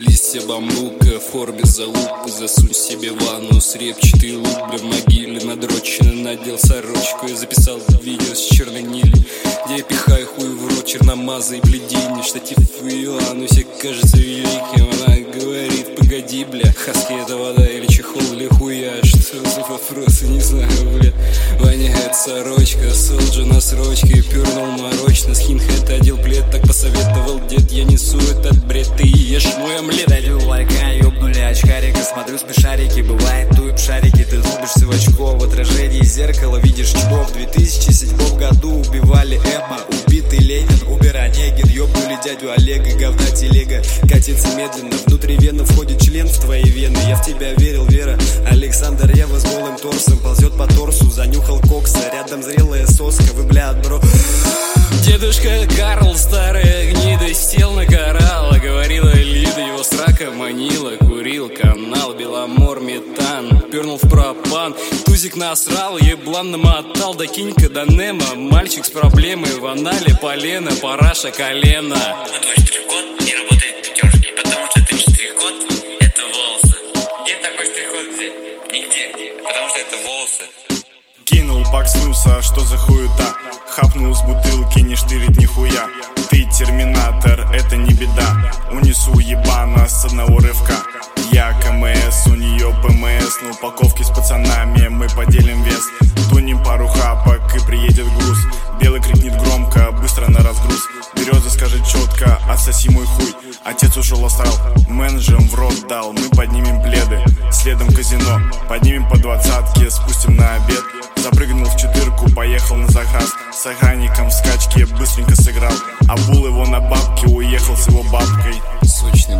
Листья бамбука в форме залупы. Засунь себе ванну с репчатый лук. Бля, в могиле надрочено, надел сорочку. Я записал видео с черногнили, где я пихаю хуй в рот черномазый бледини. Штатив в ее анусе кажется великим. Она говорит: погоди, бля, хаски это вода или чехол или хуя? Что за вопросы, не знаю, бля. Воняет сорочка, солджа на срочке. Пернул морочно, скинхед одел плед. Так посоветовал дед, я несу этот бред. Ты ешь мой омлет. Даю лайка, ёбнули очкарика. Смотрю смешарики, бывает туем шарики. Ты рубишься в очко, в отражении зеркала видишь чмо. В 2007 году убивали Эмма, убитый Ленин, Убер Онегин. Ёбнули дядю Олега, говна телега катится медленно. Внутри вены входит член в твои вены. Я в тебя верил, Вера. Александр Рева с голым торсом ползет по торсу, занюхал кокса. Рядом зрелая соска, вы, бля, бро. Дедушка Карл, старая гнида, сел на коралл. Говорила Лида, его срака манила. Курил канал, Беломор, метан. Пернул в пропан, тузик насрал, еблан намотал. До Кинька, до Немо, мальчик с проблемой. В анале полено, параша колено. Твой штрих-код не работает в пятерке, потому что ты штрих-код — это волосы. Где такой штрих-код взять? Нигде, потому что это волосы. Кинул пак снуса, что за хуета? Хапнул с бутылки, не штырит нихуя. Ты терминатор, это не беда. Унесу ебана с одного рывка. Я КМС, у нее ПМС. На упаковке с пацанами мы поделим вес. Тунем пару хапок и приедет груз. Белый крикнет громко, быстро на разгруз. Береза скажет четко: отсоси мой хуй. Отец ушел астрал, менеджером в рот дал. Мы поднимем пледы, следом казино. Поднимем по двадцатке, спустим на обед. Запрыгнул в четырку, поехал на заграз. С охранником в скачке быстренько сыграл. Обул его на бабки, уехал с его бабкой. Сочный